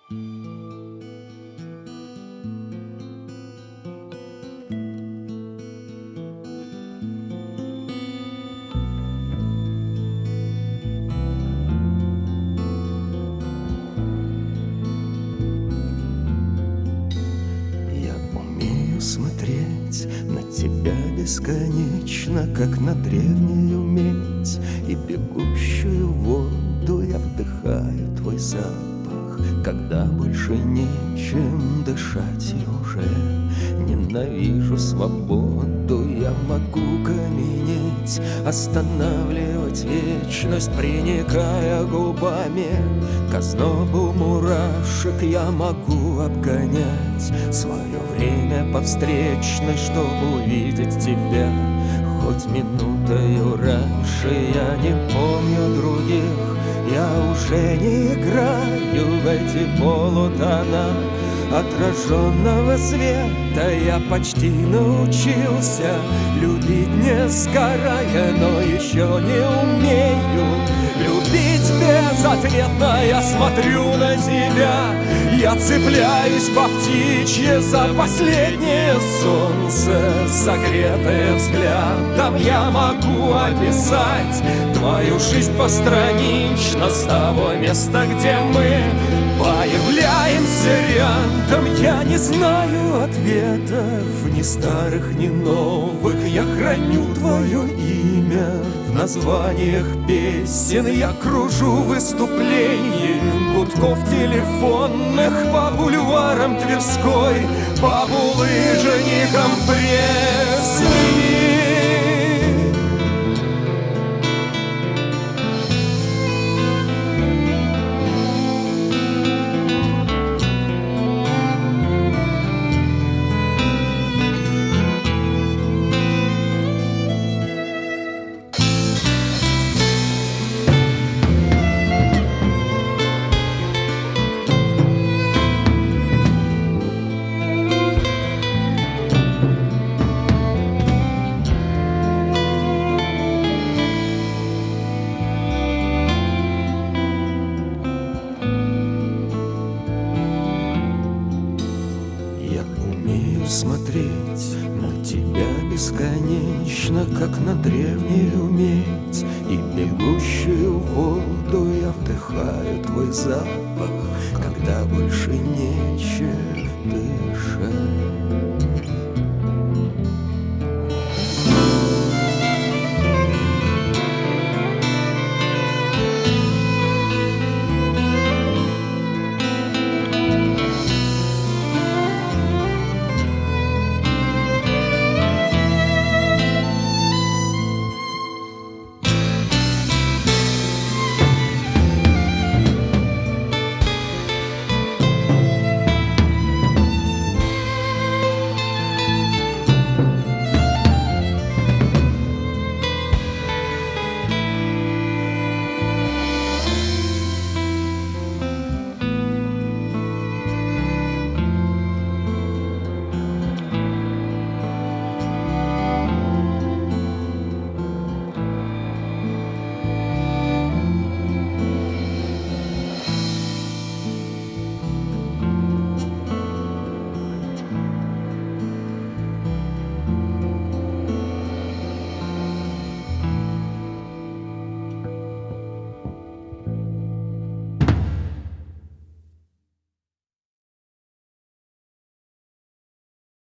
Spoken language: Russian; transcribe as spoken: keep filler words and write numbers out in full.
Смотреть на тебя бесконечно, как на древнюю медь и бегущую воду. Я вдыхаю твой запах, когда больше нечем дышать, и уже ненавижу свободу. Я могу каменеть, останавливать вечность, приникая губами к ознобу мурашек. Я могу обгонять свое время по встречной, чтобы увидеть тебя хоть минутою раньше. Я не помню других, я уже не играю в эти полутона отраженного света. Я почти научился любить, не сгорая, но еще не умею любить безответно. Я смотрю на тебя, я цепляюсь по птичье за последнее солнце, согретое взглядом. Я могу описать твою жизнь постранично с того места, где мы появляемся рядом. Я не знаю ответов, ни старых, ни новых. Я храню твое имя в названиях песен. Я кружу выступлением гудков телефонных по бульварам Тверской, по булыжникам Пресны. Смотреть на тебя бесконечно, как на древнюю медь и бегущую воду. Я вдыхаю твой запах, когда больше нечем дышать.